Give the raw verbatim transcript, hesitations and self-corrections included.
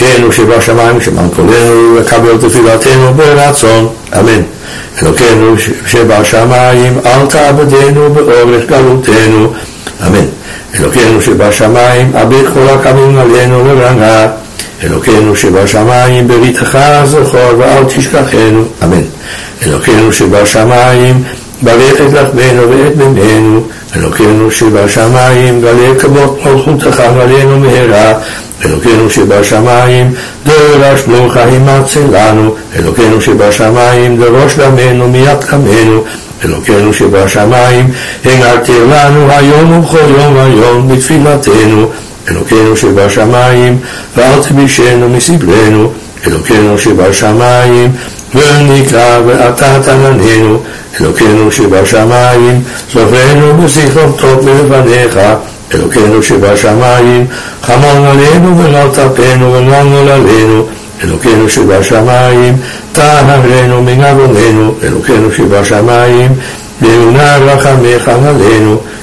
אלוקינו שבשמיים, שמע קולנו וקבל תפילתנו ברצון, אמן. אלוקינו שבשמיים, אל תעבדנו באורך גלותנו, אמן. אלוקינו שבשמיים, אבד כל הקמים עלינו לרעה, אלוקינו שבשמיים, בריתך זכור ואל תשכחנו, אמן. אלוקינו שבשמיים, ברך את לחמנו ואת ממנו, אלוקינו שבשמיים, גלה כבוד מלכותך עלינו מהרה, אלוקינו שבשמיים, דרשנו חיים הצלנו, אלוקינו שבשמיים, דרוש דמנו מיד קמנו, אלוקינו שבשמיים, הנעתר לנו היום ובכל יום היום בתפילתנו, אלוקינו שבשמיים, ואל תבישנו מסבלנו, אלוקינו שבשמיים, ונקרא ואתה תעננו, אלוקינו שבשמיים, זוכרנו בזכרון טוב מלפניך, אלוקינו שבשמיים, חמל עלינו ולא תרפנו ולא נולדנו, אלוקינו שבשמיים, טהרנו מן עווננו, אלוקינו שבשמיים, ואונה רחמך עלינו,